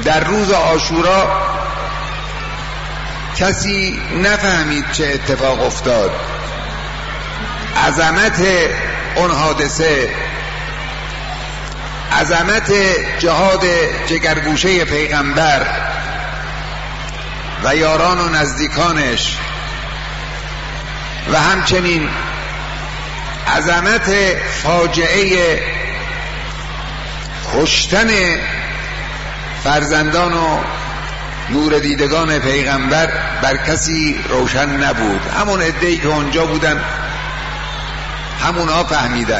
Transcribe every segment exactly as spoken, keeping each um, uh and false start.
در روز عاشورا کسی نفهمید چه اتفاق افتاد. عظمت اون حادثه، عظمت جهاد جگرگوشه پیغمبر و یاران و نزدیکانش و همچنین عظمت فاجعه کشتن فرزندان و نور دیدگان پیغمبر بر کسی روشن نبود. همون عده‌ای که اونجا بودن همونها فهمیدن،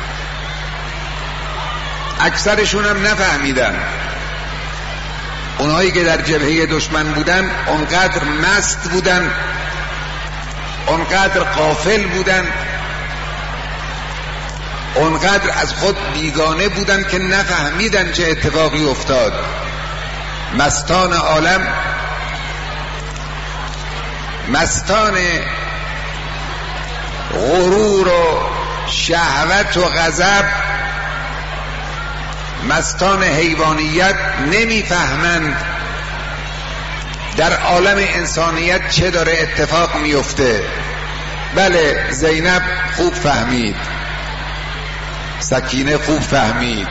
اکثرشون هم نفهمیدن. اونهایی که در جبهه دشمن بودن اونقدر مست بودن، اونقدر غافل بودن، اونقدر از خود بیگانه بودن که نفهمیدن چه اتفاقی افتاد. مستان عالم، مستان غرور و شهوت و غضب، مستان حیوانیت نمیفهمند در عالم انسانیت چه داره اتفاق میفته. بله، زینب خوب فهمید، سکینه خوب فهمید،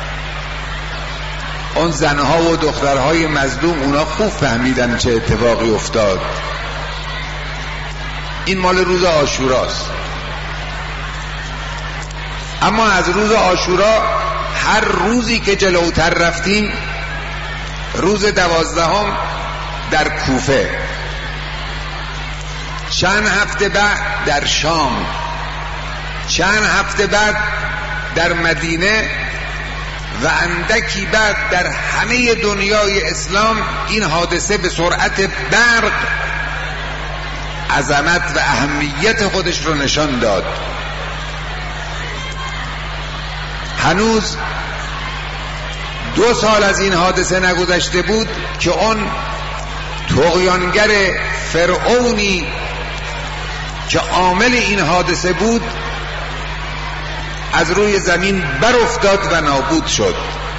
اون زنها و دخترهای مظلوم اونا خوب فهمیدن چه اتفاقی افتاد. این مال روز عاشوراست. اما از روز عاشورا هر روزی که جلوتر رفتیم، روز دوازدهم در کوفه، چند هفته بعد در شام، چند هفته بعد در مدینه و اندکی بعد در همه دنیای اسلام این حادثه به سرعت برق عظمت و اهمیت خودش رو نشان داد. هنوز دو سال از این حادثه نگذشته بود که اون طغیانگر فرعونی که عامل این حادثه بود از روی زمین بر افتاد و نابود شد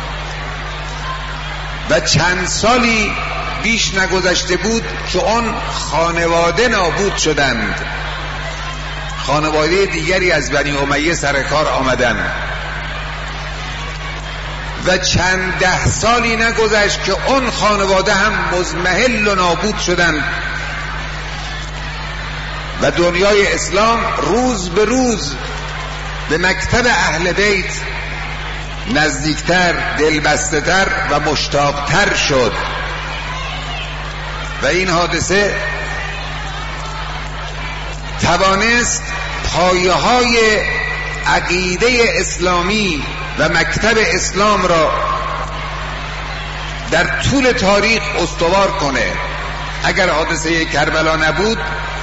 و چند سالی بیش نگذشته بود که اون خانواده نابود شدند. خانواده دیگری از بنی امیه سر کار آمدند و چند ده سالی نگذشت که اون خانواده هم مضمحل و نابود شدند و دنیای اسلام روز به روز به مکتب اهل بیت نزدیکتر، دلبسته‌تر و مشتاقتر شد و این حادثه توانست پایه های عقیده اسلامی و مکتب اسلام را در طول تاریخ استوار کنه. اگر حادثه کربلا نبود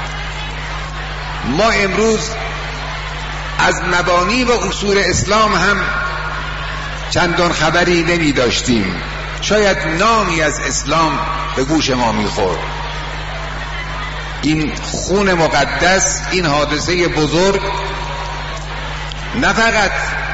ما امروز از مبانی و اصول اسلام هم چندان خبری نمی داشتیم، شاید نامی از اسلام به گوش ما می خورد. این خون مقدس، این حادثه بزرگ نه فقط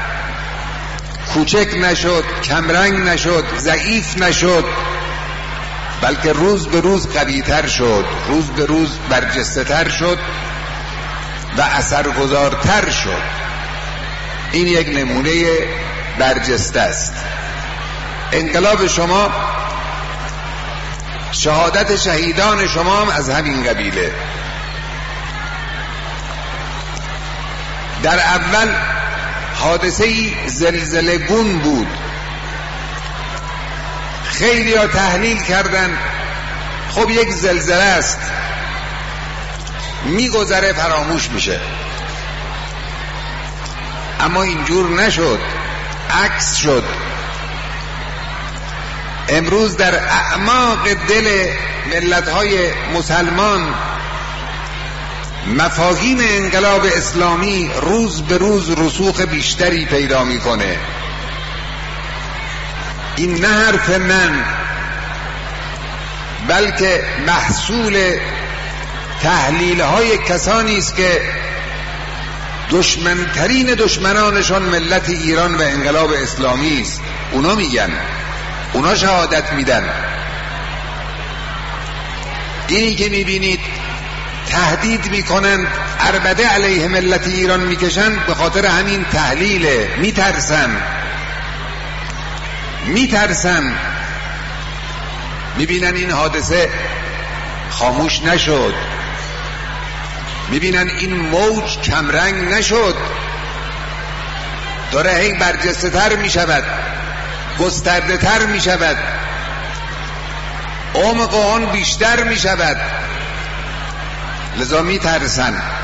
کوچک نشد، کمرنگ نشد، ضعیف نشد، بلکه روز به روز قوی‌تر شد، روز به روز برجسته‌تر شد و اثرگذارتر شد. این یک نمونه برجسته است. انقلاب شما، شهادت شهیدان شما هم از همین قبیله. در اول حادثه‌ای زلزله گون بود، خیلی ها تحلیل کردن خب یک زلزله است، میگذره فراموش میشه. اما اینجور نشد، عکس شد. امروز در اعماق دل ملت‌های مسلمان مفاهیم انقلاب اسلامی روز به روز رسوخ بیشتری پیدا میکنه. این نه حرف من، بلکه محصول تحلیل های کسانی است که دشمنترین دشمنانشان ملت ایران و انقلاب اسلامی است. اونا میگن اونا شهادت میدن. اینی که میبینید تهدید میکنن عربده علیه ملت ایران میکشن، به خاطر همین تحلیله. میترسن میترسن میبینن این حادثه خاموش نشد، میبینن این موج کمرنگ نشد، داره هی برجسته تر میشود، گسترده تر میشود، عمق آن بیشتر میشود. لذا میترسن.